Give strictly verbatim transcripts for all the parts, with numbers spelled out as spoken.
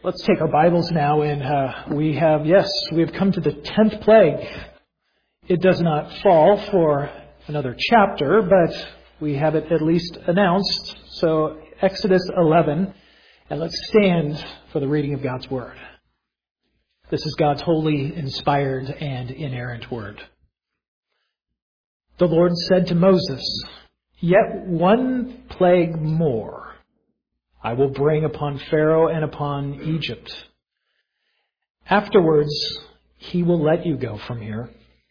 Let's take our Bibles now, and uh, we have, yes, we have come to the tenth plague. It does not fall for another chapter, but we have it at least announced. So, Exodus eleven, and let's stand for the reading of God's Word. This is God's holy, inspired, and inerrant Word. The Lord said to Moses, "Yet one plague more I will bring upon Pharaoh and upon Egypt. Afterwards, he will let you go from here.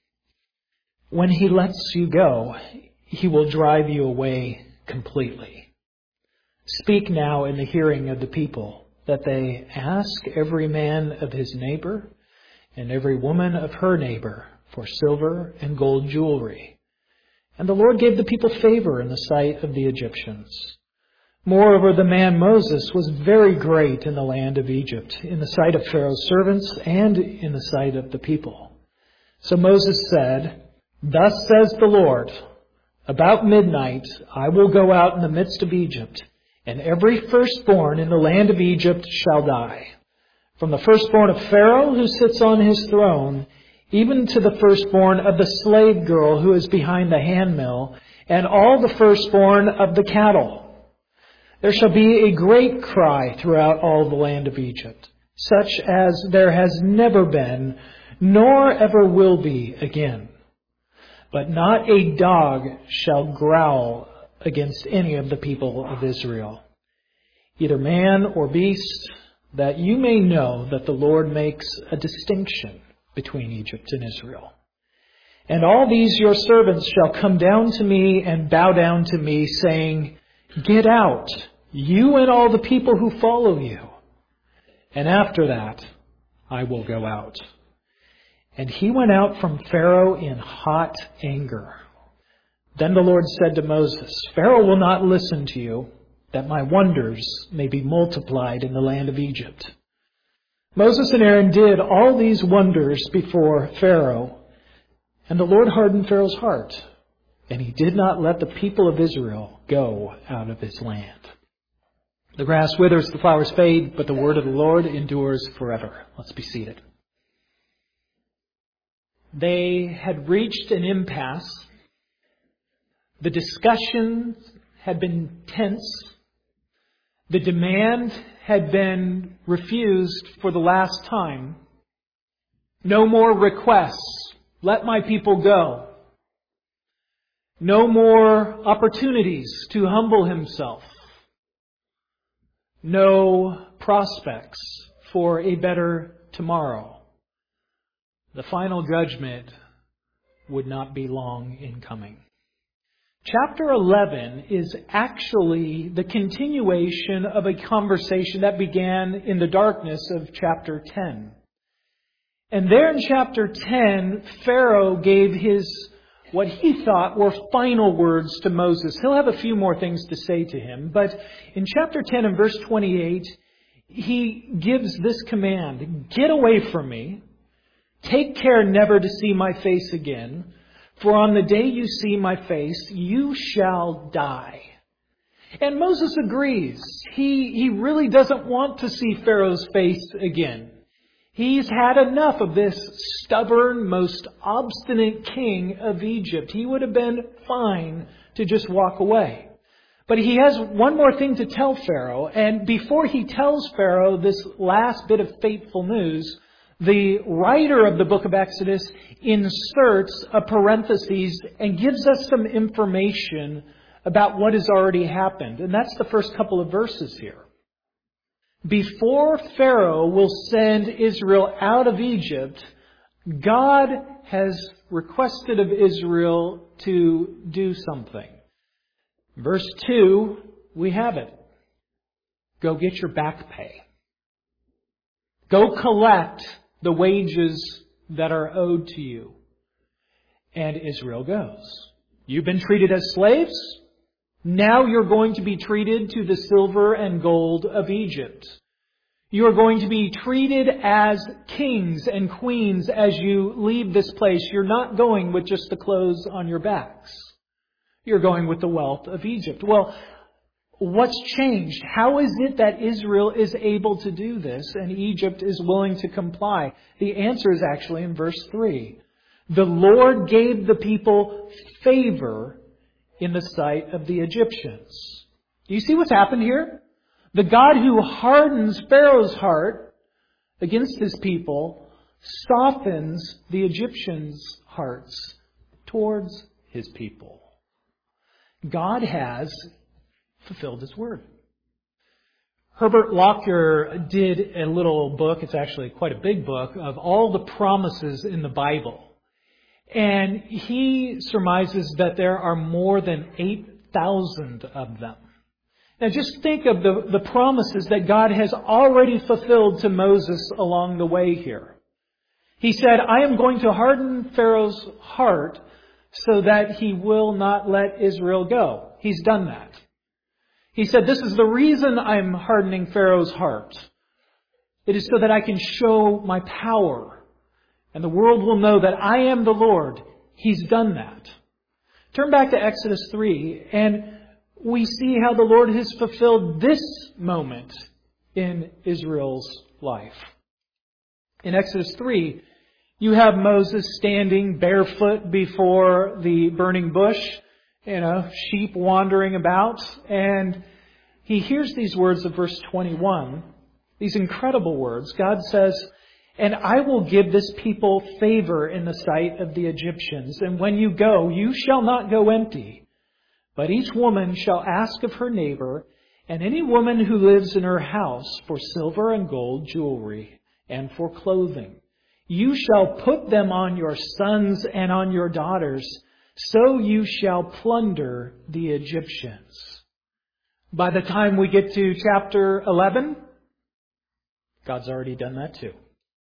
When he lets you go, he will drive you away completely. Speak now in the hearing of the people, that they ask every man of his neighbor and every woman of her neighbor for silver and gold jewelry." And the Lord gave the people favor in the sight of the Egyptians. Moreover, the man Moses was very great in the land of Egypt, in the sight of Pharaoh's servants and in the sight of the people. So Moses said, "Thus says the Lord, about midnight I will go out in the midst of Egypt, and every firstborn in the land of Egypt shall die. From the firstborn of Pharaoh who sits on his throne, even to the firstborn of the slave girl who is behind the handmill, and all the firstborn of the cattle. There shall be a great cry throughout all the land of Egypt, such as there has never been, nor ever will be again. But not a dog shall growl against any of the people of Israel, either man or beast, that you may know that the Lord makes a distinction between Egypt and Israel. And all these your servants shall come down to me and bow down to me, saying, 'Get out, you and all the people who follow you.' And after that, I will go out." And he went out from Pharaoh in hot anger. Then the Lord said to Moses, "Pharaoh will not listen to you, that my wonders may be multiplied in the land of Egypt." Moses and Aaron did all these wonders before Pharaoh, and the Lord hardened Pharaoh's heart, and he did not let the people of Israel go out of his land. The grass withers, the flowers fade, but the word of the Lord endures forever. Let's be seated. They had reached an impasse. The discussion had been tense. The demand had been refused for the last time. No more requests. Let my people go. No more opportunities to humble himself. No prospects for a better tomorrow. The final judgment would not be long in coming. Chapter eleven is actually the continuation of a conversation that began in the darkness of chapter ten. And there in chapter ten, Pharaoh gave his what he thought were final words to Moses. He'll have a few more things to say to him. But in chapter ten and verse twenty-eight, he gives this command: "Get away from me. Take care never to see my face again. For on the day you see my face, you shall die." And Moses agrees. He, he really doesn't want to see Pharaoh's face again. He's had enough of this stubborn, most obstinate king of Egypt. He would have been fine to just walk away. But he has one more thing to tell Pharaoh. And before he tells Pharaoh this last bit of fateful news, the writer of the book of Exodus inserts a parenthesis and gives us some information about what has already happened. And that's the first couple of verses here. Before Pharaoh will send Israel out of Egypt, God has requested of Israel to do something. Verse two, we have it. Go get your back pay. Go collect the wages that are owed to you. And Israel goes. You've been treated as slaves. Now you're going to be treated to the silver and gold of Egypt. You are going to be treated as kings and queens as you leave this place. You're not going with just the clothes on your backs. You're going with the wealth of Egypt. Well, what's changed? How is it that Israel is able to do this and Egypt is willing to comply? The answer is actually in verse three. The Lord gave the people favor in the sight of the Egyptians. Do you see what's happened here? The God who hardens Pharaoh's heart against his people softens the Egyptians' hearts towards his people. God has fulfilled his word. Herbert Lockyer did a little book, it's actually quite a big book, of all the promises in the Bible. And he surmises that there are more than eight thousand of them. Now just think of the, the promises that God has already fulfilled to Moses along the way here. He said, I am going to harden Pharaoh's heart so that he will not let Israel go. He's done that. He said, this is the reason I'm hardening Pharaoh's heart. It is so that I can show my power. And the world will know that I am the Lord. He's done that. Turn back to Exodus three, and we see how the Lord has fulfilled this moment in Israel's life. In Exodus three, you have Moses standing barefoot before the burning bush, you know, sheep wandering about, and he hears these words of verse twenty-one, these incredible words. God says, and I will give this people favor in the sight of the Egyptians, and when you go, you shall not go empty, but each woman shall ask of her neighbor, and any woman who lives in her house, for silver and gold jewelry, and for clothing. You shall put them on your sons and on your daughters, so you shall plunder the Egyptians. By the time we get to chapter eleven, God's already done that too.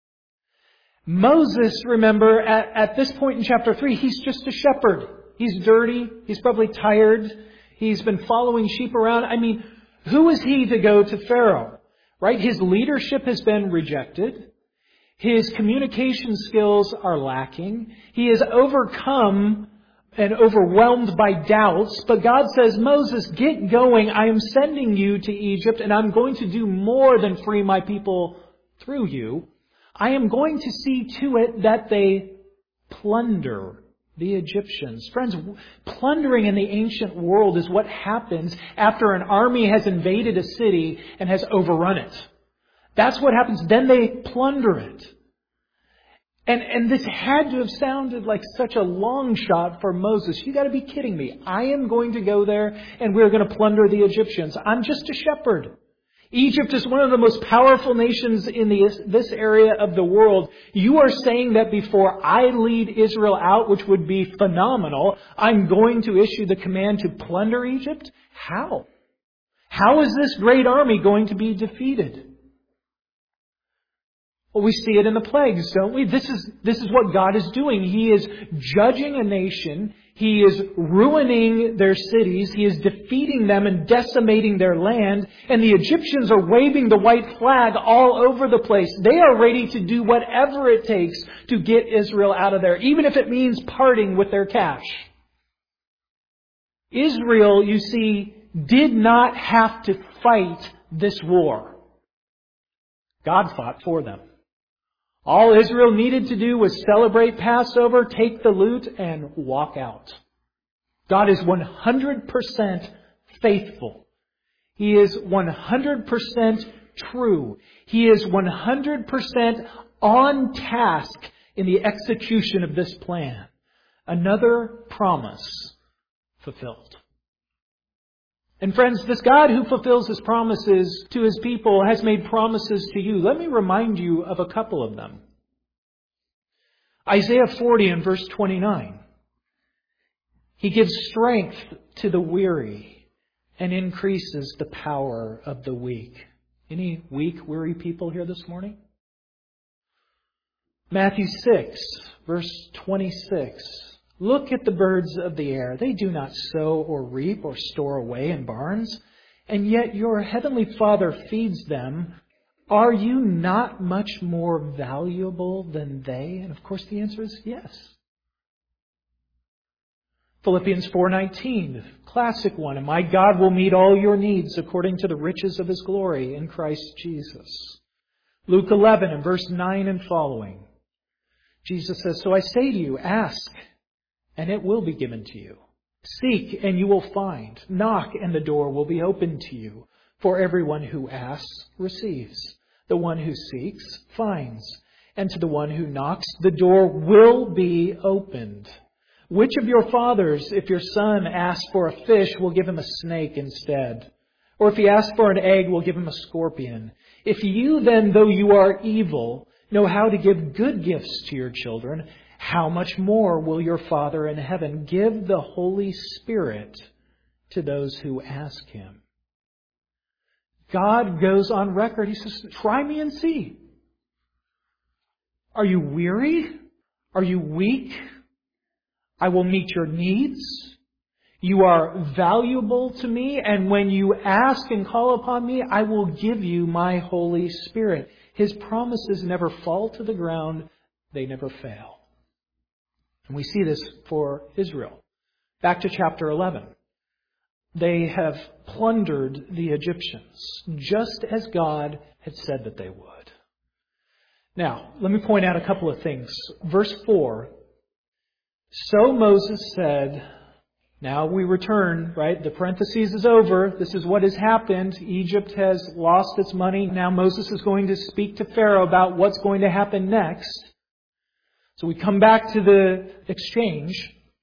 Moses, remember, at, at this point in chapter three, he's just a shepherd. He's dirty. He's probably tired. He's been following sheep around. I mean, who is he to go to Pharaoh? Right? His leadership has been rejected. His communication skills are lacking. He is overcome and overwhelmed by doubts. But God says, Moses, get going. I am sending you to Egypt, and I'm going to do more than free my people through you. I am going to see to it that they plunder the Egyptians. Friends, plundering in the ancient world is what happens after an army has invaded a city and has overrun it. That's what happens. Then they plunder it. And, and this had to have sounded like such a long shot for Moses. You got to be kidding me. I am going to go there and we're going to plunder the Egyptians. I'm just a shepherd. Egypt is one of the most powerful nations in the, this area of the world. You are saying that before I lead Israel out, which would be phenomenal, I'm going to issue the command to plunder Egypt? How? How is this great army going to be defeated? Well, we see it in the plagues, don't we? This is, this is what God is doing. He is judging a nation. He is ruining their cities. He is defeating them and decimating their land. And the Egyptians are waving the white flag all over the place. They are ready to do whatever it takes to get Israel out of there, even if it means parting with their cash. Israel, you see, did not have to fight this war. God fought for them. All Israel needed to do was celebrate Passover, take the loot, and walk out. God is one hundred percent faithful. He is one hundred percent true. He is one hundred percent on task in the execution of this plan. Another promise fulfilled. And friends, this God who fulfills His promises to His people has made promises to you. Let me remind you of a couple of them. Isaiah forty and verse twenty-nine. He gives strength to the weary and increases the power of the weak. Any weak, weary people here this morning? Matthew six, verse twenty-six. Look at the birds of the air. They do not sow or reap or store away in barns, and yet your heavenly Father feeds them. Are you not much more valuable than they? And of course the answer is yes. Philippians four nineteen, the classic one. And my God will meet all your needs according to the riches of His glory in Christ Jesus. Luke eleven and verse nine and following. Jesus says, so I say to you, ask, and it will be given to you. Seek, and you will find. Knock, and the door will be opened to you. For everyone who asks receives. The one who seeks finds. And to the one who knocks, the door will be opened. Which of your fathers, if your son asks for a fish, will give him a snake instead? Or if he asks for an egg, will give him a scorpion? If you then, though you are evil, know how to give good gifts to your children, how much more will your Father in heaven give the Holy Spirit to those who ask Him? God goes on record. He says, try me and see. Are you weary? Are you weak? I will meet your needs. You are valuable to me, and when you ask and call upon me, I will give you my Holy Spirit. His promises never fall to the ground. They never fail. And we see this for Israel. Back to chapter eleven. They have plundered the Egyptians, just as God had said that they would. Now, let me point out a couple of things. Verse four. So Moses said, now we return, right? The parentheses is over. This is what has happened. Egypt has lost its money. Now Moses is going to speak to Pharaoh about what's going to happen next. So we come back to the exchange.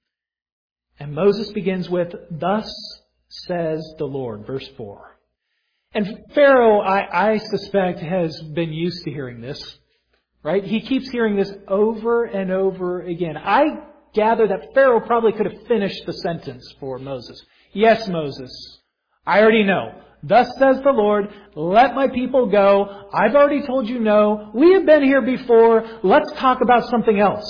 And Moses begins with, thus says the Lord, verse four. And Pharaoh, I, I suspect, has been used to hearing this, right? He keeps hearing this over and over again. I gather that Pharaoh probably could have finished the sentence for Moses. Yes, Moses, I already know. Thus says the Lord, let my people go. I've already told you no. We have been here before. Let's talk about something else.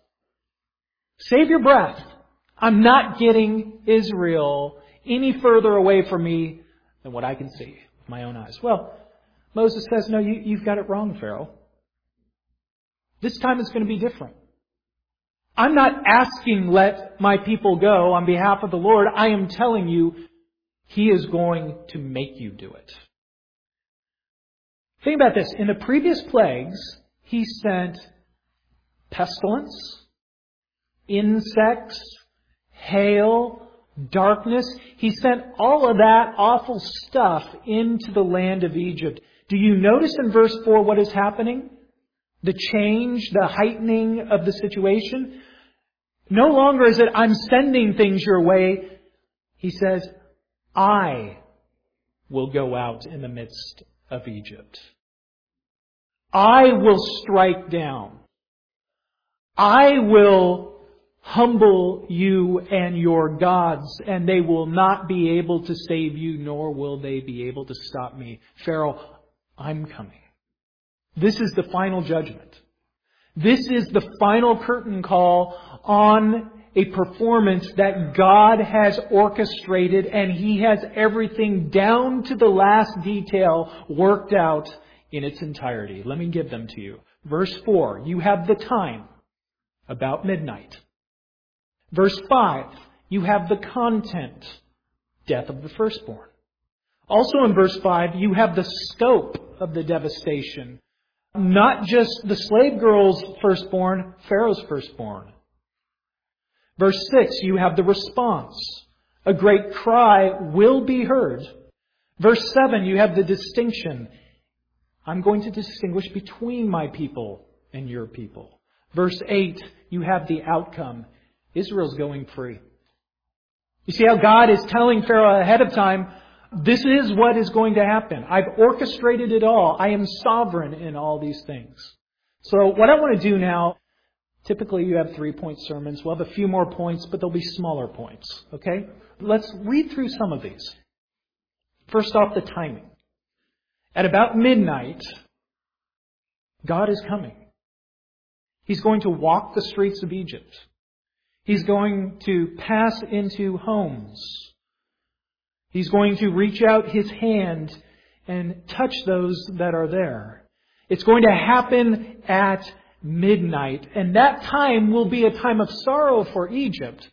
Save your breath. I'm not getting Israel any further away from me than what I can see with my own eyes. Well, Moses says, no, you, you've got it wrong, Pharaoh. This time it's going to be different. I'm not asking let my people go on behalf of the Lord. I am telling you, He is going to make you do it. Think about this. In the previous plagues, He sent pestilence, insects, hail, darkness. He sent all of that awful stuff into the land of Egypt. Do you notice in verse four what is happening? The change, the heightening of the situation. No longer is it, I'm sending things your way. He says, I will go out in the midst of Egypt. I will strike down. I will humble you and your gods, and they will not be able to save you, nor will they be able to stop me. Pharaoh, I'm coming. This is the final judgment. This is the final curtain call on a performance that God has orchestrated, and He has everything down to the last detail worked out in its entirety. Let me give them to you. Verse four, you have the time, about midnight. Verse five, you have the content, death of the firstborn. Also in verse five, you have the scope of the devastation. Not just the slave girl's firstborn, Pharaoh's firstborn. Verse six, you have the response. A great cry will be heard. Verse seven, you have the distinction. I'm going to distinguish between my people and your people. Verse eight, you have the outcome. Israel's going free. You see how God is telling Pharaoh ahead of time, this is what is going to happen. I've orchestrated it all. I am sovereign in all these things. So what I want to do now, typically you have three-point sermons. We'll have a few more points, but there'll be smaller points. Okay? Let's read through some of these. First off, the timing. At about midnight, God is coming. He's going to walk the streets of Egypt. He's going to pass into homes. He's going to reach out His hand and touch those that are there. It's going to happen at midnight. And that time will be a time of sorrow for Egypt.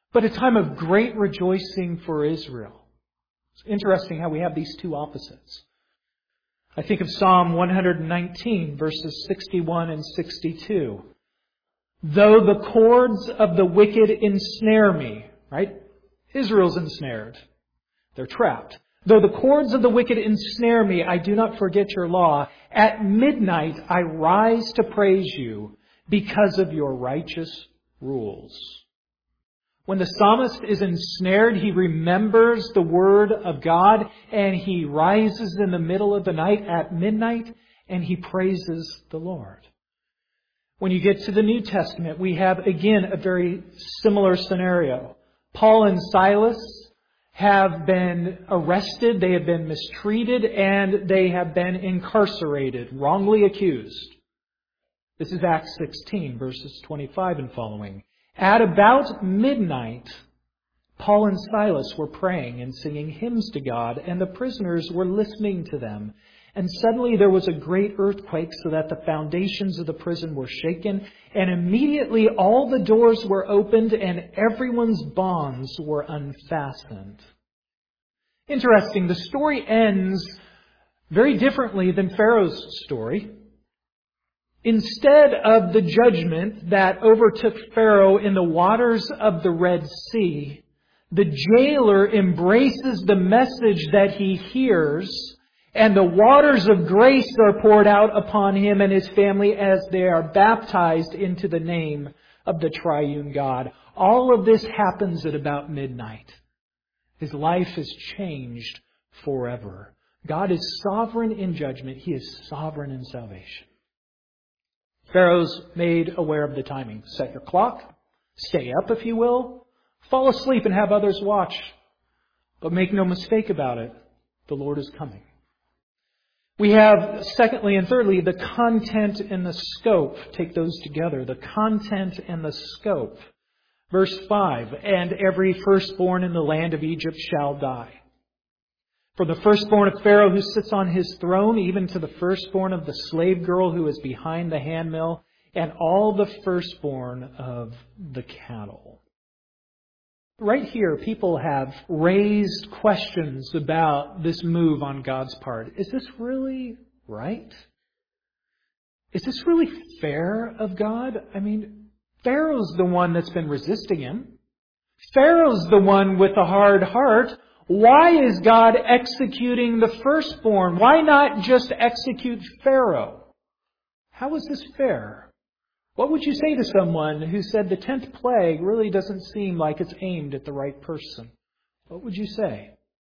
but a time of great rejoicing for Israel. It's interesting how we have these two opposites. I think of Psalm one nineteen, verses sixty-one and sixty-two. Though the cords of the wicked ensnare me, right? Israel's ensnared. They're trapped. Though the cords of the wicked ensnare me, I do not forget your law. At midnight I rise to praise you because of your righteous rules. When the psalmist is ensnared, he remembers the word of God and he rises in the middle of the night at midnight and he praises the Lord. When you get to the New Testament, we have again a very similar scenario. Paul and Silas have been arrested, they have been mistreated, and they have been incarcerated, wrongly accused. This is Acts sixteen, verses twenty-five and following. At about midnight, Paul and Silas were praying and singing hymns to God, and the prisoners were listening to them. And suddenly there was a great earthquake, so that the foundations of the prison were shaken, and immediately all the doors were opened and everyone's bonds were unfastened. Interesting, the story ends very differently than Pharaoh's story. Instead of the judgment that overtook Pharaoh in the waters of the Red Sea, the jailer embraces the message that he hears, and the waters of grace are poured out upon him and his family as they are baptized into the name of the triune God. All of this happens at about midnight. His life is changed forever. God is sovereign in judgment. He is sovereign in salvation. Pharaoh's made aware of the timing. Set your clock. Stay up, if you will. Fall asleep and have others watch. But make no mistake about it. The Lord is coming. We have, secondly and thirdly, the content and the scope. Take those together. The content and the scope. Verse five, and every firstborn in the land of Egypt shall die. From the firstborn of Pharaoh who sits on his throne, even to the firstborn of the slave girl who is behind the handmill, and all the firstborn of the cattle. Right here, people have raised questions about this move on God's part. Is this really right? Is this really fair of God? I mean, Pharaoh's the one that's been resisting him. Pharaoh's the one with a hard heart. Why is God executing the firstborn? Why not just execute Pharaoh? How is this fair? What would you say to someone who said the tenth plague really doesn't seem like it's aimed at the right person? What would you say?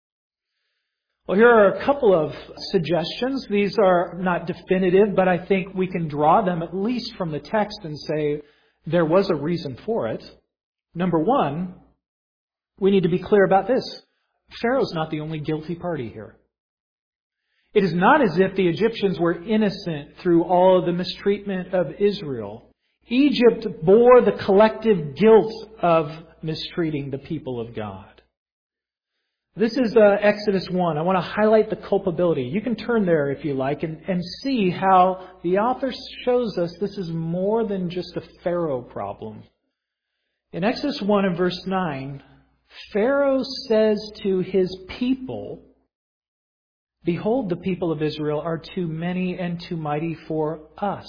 Well, here are a couple of suggestions. These are not definitive, but I think we can draw them at least from the text and say there was a reason for it. Number one, we need to be clear about this. Pharaoh's not the only guilty party here. It is not as if the Egyptians were innocent through all of the mistreatment of Israel. Egypt bore the collective guilt of mistreating the people of God. This is uh, Exodus one. I want to highlight the culpability. You can turn there if you like and, and see how the author shows us this is more than just a Pharaoh problem. In Exodus one and verse nine, Pharaoh says to his people, "Behold, the people of Israel are too many and too mighty for us.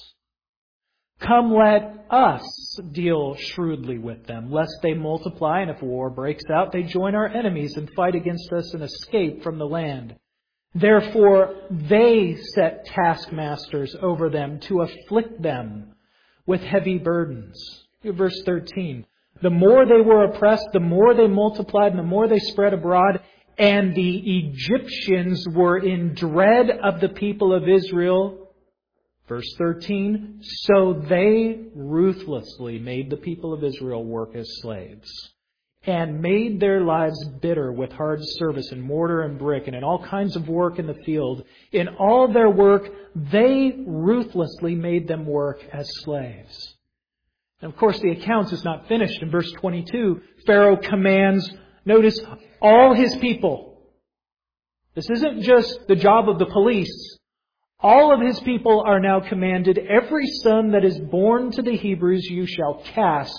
Come, let us deal shrewdly with them, lest they multiply, and if war breaks out, they join our enemies and fight against us and escape from the land. Therefore, they set taskmasters over them to afflict them with heavy burdens." Verse thirteen. The more they were oppressed, the more they multiplied, and the more they spread abroad. And the Egyptians were in dread of the people of Israel. Verse thirteen. So they ruthlessly made the people of Israel work as slaves, and made their lives bitter with hard service in mortar and brick, and in all kinds of work in the field. In all their work, they ruthlessly made them work as slaves. And of course, the account is not finished. In verse twenty-two, Pharaoh commands, notice, all his people. This isn't just the job of the police. All of his people are now commanded, every son that is born to the Hebrews you shall cast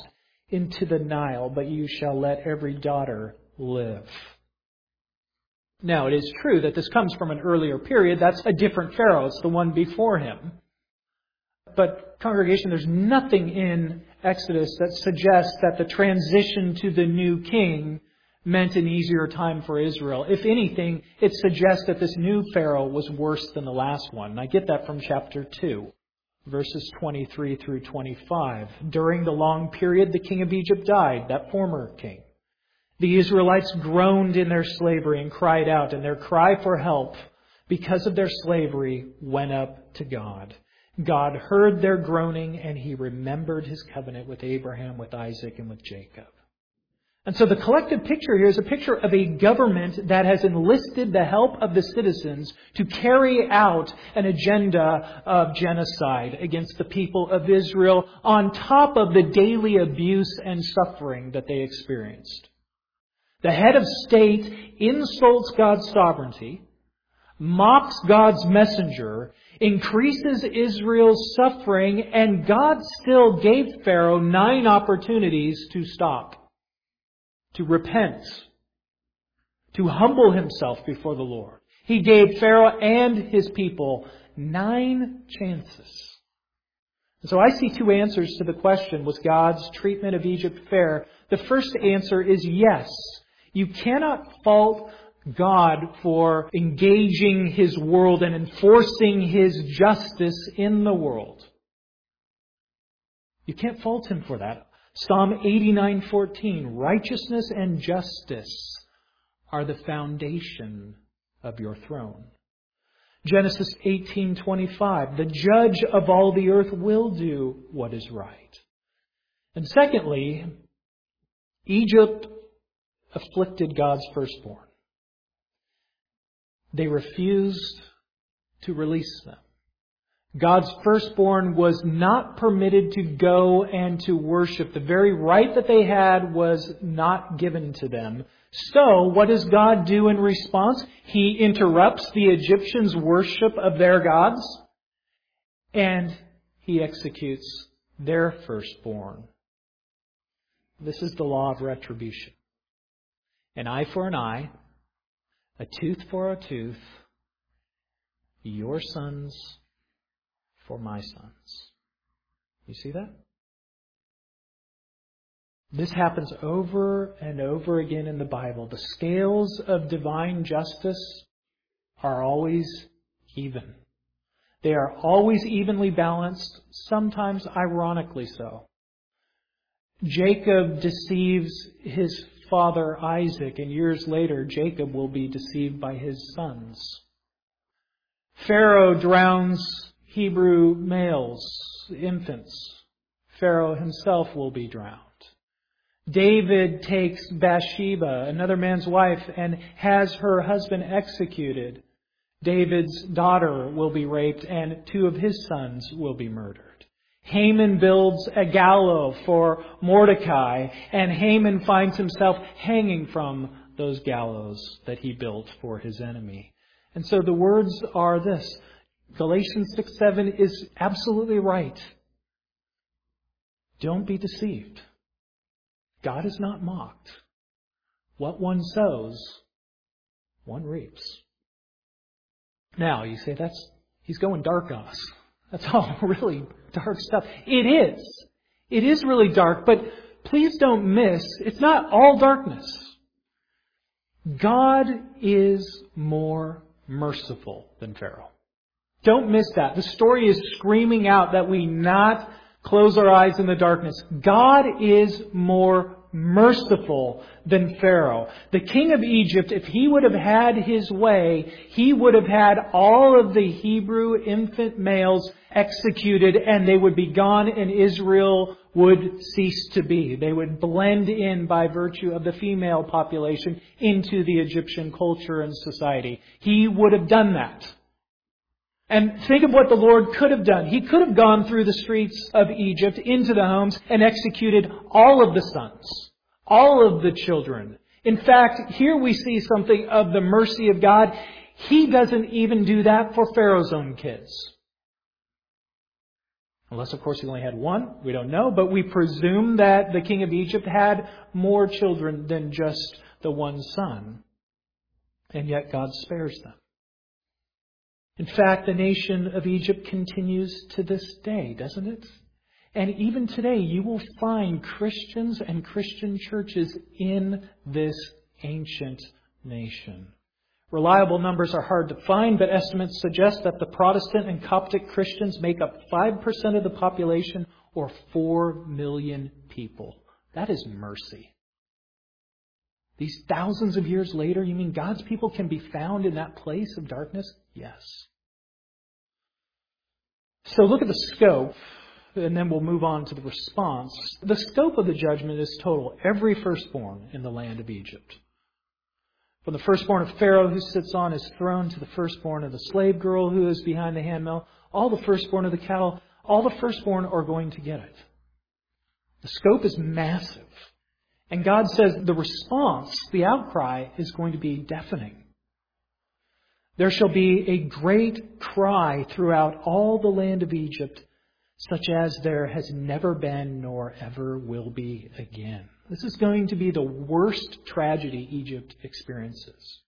into the Nile, but you shall let every daughter live. Now, it is true that this comes from an earlier period. That's a different Pharaoh. It's the one before him. But, congregation, there's nothing in Exodus that suggests that the transition to the new king meant an easier time for Israel. If anything, it suggests that this new Pharaoh was worse than the last one. And I get that from chapter two, verses twenty-three through twenty-five. During the long period, the king of Egypt died, that former king. The Israelites groaned in their slavery and cried out, and their cry for help because of their slavery went up to God. God heard their groaning, and He remembered His covenant with Abraham, with Isaac, and with Jacob. And so the collective picture here is a picture of a government that has enlisted the help of the citizens to carry out an agenda of genocide against the people of Israel on top of the daily abuse and suffering that they experienced. The head of state insults God's sovereignty, mocks God's messenger, increases Israel's suffering, and God still gave Pharaoh nine opportunities to stop, to repent, to humble himself before the Lord. He gave Pharaoh and his people nine chances. So I see two answers to the question, was God's treatment of Egypt fair? The first answer is yes. You cannot fault God for engaging His world and enforcing His justice in the world. You can't fault Him for that. Psalm eighty-nine fourteen, righteousness and justice are the foundation of your throne. Genesis eighteen twenty-five, the judge of all the earth will do what is right. And secondly, Egypt afflicted God's firstborn. They refused to release them. God's firstborn was not permitted to go and to worship. The very right that they had was not given to them. So, what does God do in response? He interrupts the Egyptians' worship of their gods, and He executes their firstborn. This is the law of retribution. An eye for an eye, a tooth for a tooth, your sons for my sons. You see that? This happens over and over again in the Bible. The scales of divine justice are always even. They are always evenly balanced, sometimes ironically so. Jacob deceives his father Isaac, and years later Jacob will be deceived by his sons. Pharaoh drowns Hebrew males, infants. Pharaoh himself will be drowned. David takes Bathsheba, another man's wife, and has her husband executed. David's daughter will be raped, and two of his sons will be murdered. Haman builds a gallows for Mordecai, and Haman finds himself hanging from those gallows that he built for his enemy. And so the words are this. Galatians six seven is absolutely right. Don't be deceived. God is not mocked. What one sows, one reaps. Now, you say, that's he's going dark on us. That's all really dark stuff. It is. It is really dark, but please don't miss, it's not all darkness. God is more merciful than Pharaoh. Don't miss that. The story is screaming out that we not close our eyes in the darkness. God is more merciful than Pharaoh. The king of Egypt, if he would have had his way, he would have had all of the Hebrew infant males executed, and they would be gone, and Israel would cease to be. They would blend in by virtue of the female population into the Egyptian culture and society. He would have done that. And think of what the Lord could have done. He could have gone through the streets of Egypt into the homes and executed all of the sons, all of the children. In fact, here we see something of the mercy of God. He doesn't even do that for Pharaoh's own kids. Unless, of course, he only had one. We don't know. But we presume that the king of Egypt had more children than just the one son. And yet God spares them. In fact, the nation of Egypt continues to this day, doesn't it? And even today, you will find Christians and Christian churches in this ancient nation. Reliable numbers are hard to find, but estimates suggest that the Protestant and Coptic Christians make up five percent of the population, or four million people. That is mercy. These thousands of years later, you mean God's people can be found in that place of darkness? Yes. So look at the scope, and then we'll move on to the response. The scope of the judgment is total. Every firstborn in the land of Egypt. From the firstborn of Pharaoh who sits on his throne to the firstborn of the slave girl who is behind the handmill, all the firstborn of the cattle, all the firstborn are going to get it. The scope is massive. And God says the response, the outcry, is going to be deafening. There shall be a great cry throughout all the land of Egypt, such as there has never been nor ever will be again. This is going to be the worst tragedy Egypt experiences.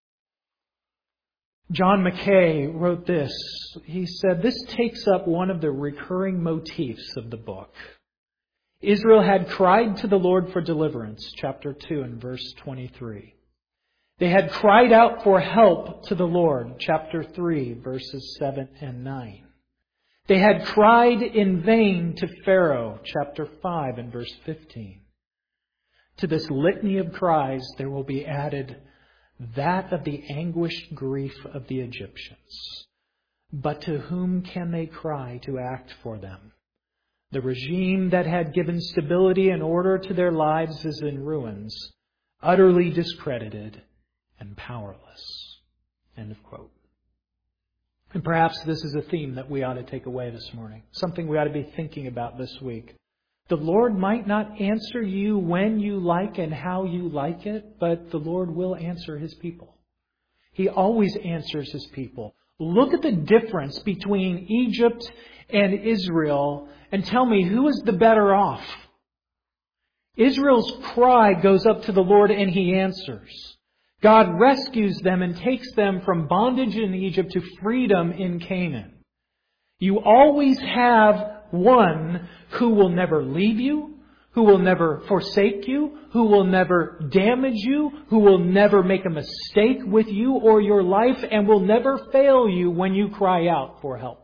John Mackay wrote this. He said, this takes up one of the recurring motifs of the book. Israel had cried to the Lord for deliverance, chapter two and verse twenty-three. They had cried out for help to the Lord, chapter three, verses seven and nine. They had cried in vain to Pharaoh, chapter five and verse fifteen. To this litany of cries there will be added that of the anguished grief of the Egyptians. But to whom can they cry to act for them? The regime that had given stability and order to their lives is in ruins, utterly discredited and powerless. End of quote. And perhaps this is a theme that we ought to take away this morning. Something we ought to be thinking about this week. The Lord might not answer you when you like and how you like it, but the Lord will answer His people. He always answers His people. Look at the difference between Egypt and Israel and tell me who is the better off. Israel's cry goes up to the Lord and He answers. God rescues them and takes them from bondage in Egypt to freedom in Canaan. You always have one who will never leave you, who will never forsake you, who will never damage you, who will never make a mistake with you or your life, and will never fail you when you cry out for help.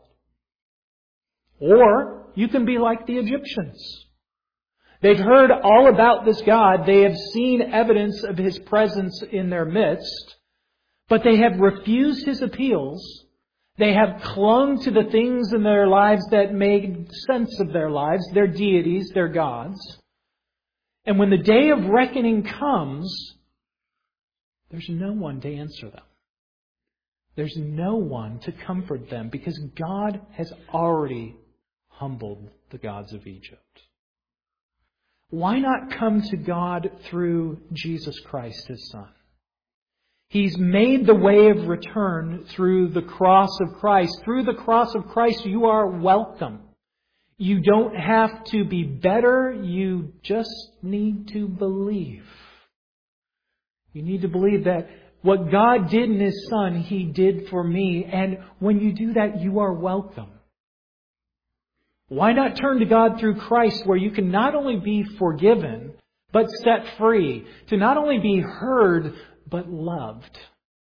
Or you can be like the Egyptians. They've heard all about this God. They have seen evidence of His presence in their midst, but they have refused His appeals. They have clung to the things in their lives that made sense of their lives, their deities, their gods. And when the day of reckoning comes, there's no one to answer them. There's no one to comfort them because God has already humbled the gods of Egypt. Why not come to God through Jesus Christ, His Son? He's made the way of return through the cross of Christ. Through the cross of Christ, you are welcome. You don't have to be better. You just need to believe. You need to believe that what God did in His Son, He did for me. And when you do that, you are welcome. Why not turn to God through Christ, where you can not only be forgiven, but set free, to not only be heard, but loved.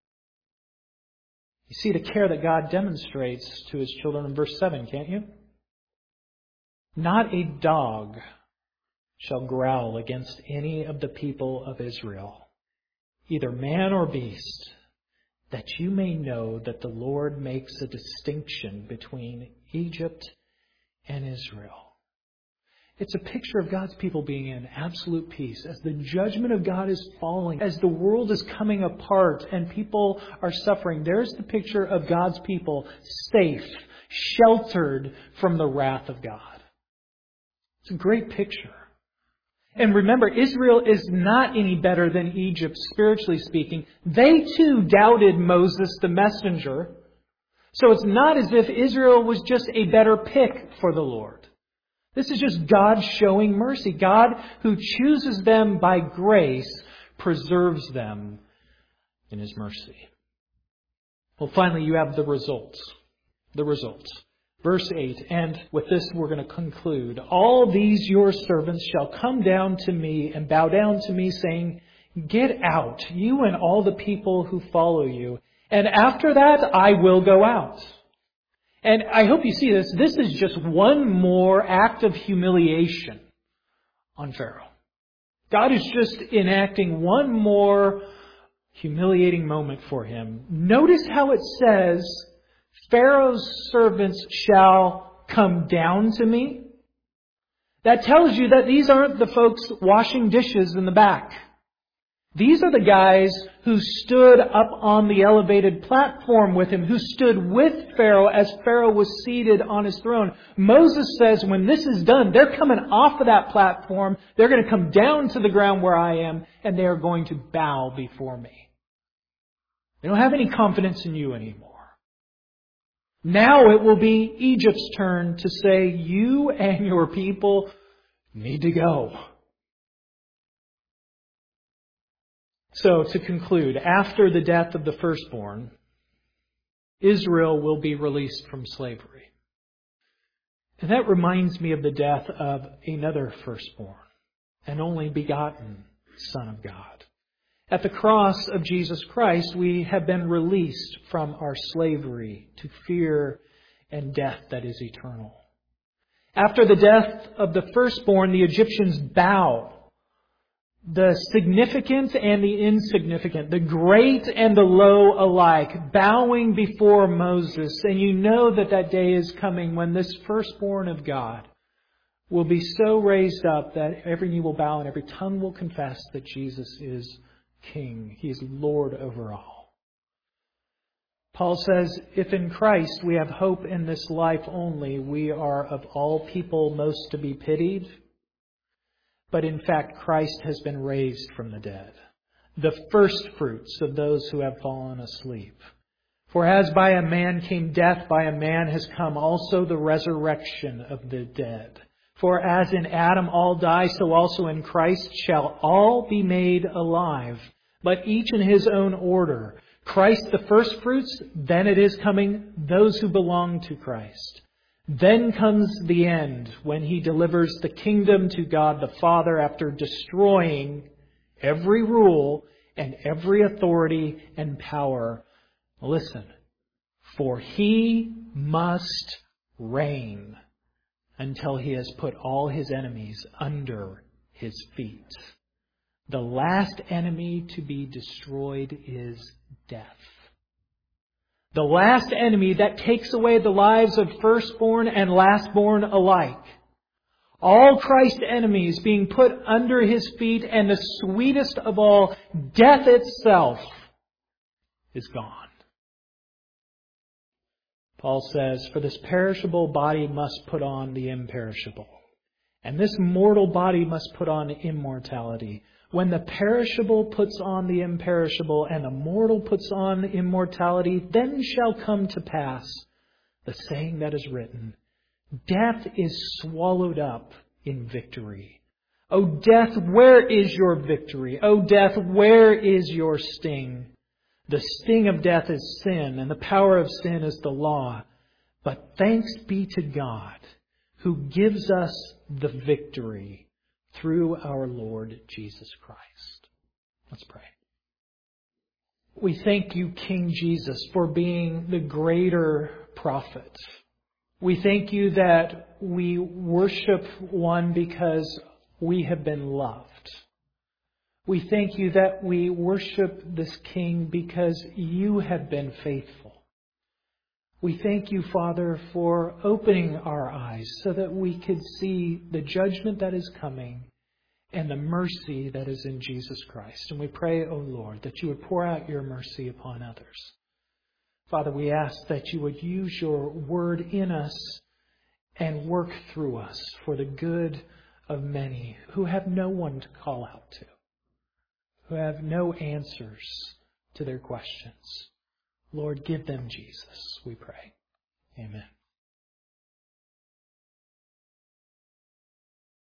You see the care that God demonstrates to His children in verse seven, can't you? Not a dog shall growl against any of the people of Israel, either man or beast, that you may know that the Lord makes a distinction between Egypt and Israel. It's a picture of God's people being in absolute peace as the judgment of God is falling, as the world is coming apart and people are suffering. There's the picture of God's people safe, sheltered from the wrath of God. It's a great picture. And remember, Israel is not any better than Egypt, spiritually speaking. They too doubted Moses, the messenger. So it's not as if Israel was just a better pick for the Lord. This is just God showing mercy. God, who chooses them by grace, preserves them in His mercy. Well, finally, you have the results. The results. Verse eight, and with this we're going to conclude. All these your servants shall come down to me and bow down to me, saying, Get out, you and all the people who follow you. And after that, I will go out. And I hope you see this. This is just one more act of humiliation on Pharaoh. God is just enacting one more humiliating moment for him. Notice how it says, Pharaoh's servants shall come down to me. That tells you that these aren't the folks washing dishes in the back. These are the guys who stood up on the elevated platform with him, who stood with Pharaoh as Pharaoh was seated on his throne. Moses says when this is done, they're coming off of that platform. They're going to come down to the ground where I am, and they are going to bow before me. They don't have any confidence in you anymore. Now it will be Egypt's turn to say, you and your people need to go. So, to conclude, after the death of the firstborn, Israel will be released from slavery. And that reminds me of the death of another firstborn, an only begotten Son of God. At the cross of Jesus Christ, we have been released from our slavery to fear and death that is eternal. After the death of the firstborn, the Egyptians bow. The significant and the insignificant, the great and the low alike, bowing before Moses. And you know that that day is coming when this firstborn of God will be so raised up that every knee will bow and every tongue will confess that Jesus is King. He is Lord over all. Paul says, if in Christ we have hope in this life only, we are of all people most to be pitied. But in fact, Christ has been raised from the dead, the first fruits of those who have fallen asleep. For as by a man came death, by a man has come also the resurrection of the dead. For as in Adam all die, so also in Christ shall all be made alive, but each in his own order. Christ the first fruits, then it is coming those who belong to Christ. Then comes the end when He delivers the kingdom to God the Father after destroying every rule and every authority and power. Listen, for He must reign until He has put all His enemies under His feet. The last enemy to be destroyed is death. The last enemy that takes away the lives of firstborn and lastborn alike. All Christ's enemies being put under His feet, and the sweetest of all, death itself, is gone. Paul says, for this perishable body must put on the imperishable, and this mortal body must put on immortality. When the perishable puts on the imperishable and the mortal puts on immortality, then shall come to pass the saying that is written, death is swallowed up in victory. O death, where is your victory? O death, where is your sting? The sting of death is sin, and the power of sin is the law. But thanks be to God, who gives us the victory through our Lord Jesus Christ. Let's pray. We thank you, King Jesus, for being the greater prophet. We thank you that we worship one because we have been loved. We thank you that we worship this King because you have been faithful. We thank you, Father, for opening our eyes so that we could see the judgment that is coming and the mercy that is in Jesus Christ. And we pray, O Lord, that you would pour out your mercy upon others. Father, we ask that you would use your word in us and work through us for the good of many who have no one to call out to, who have no answers to their questions. Lord, give them Jesus, we pray. Amen.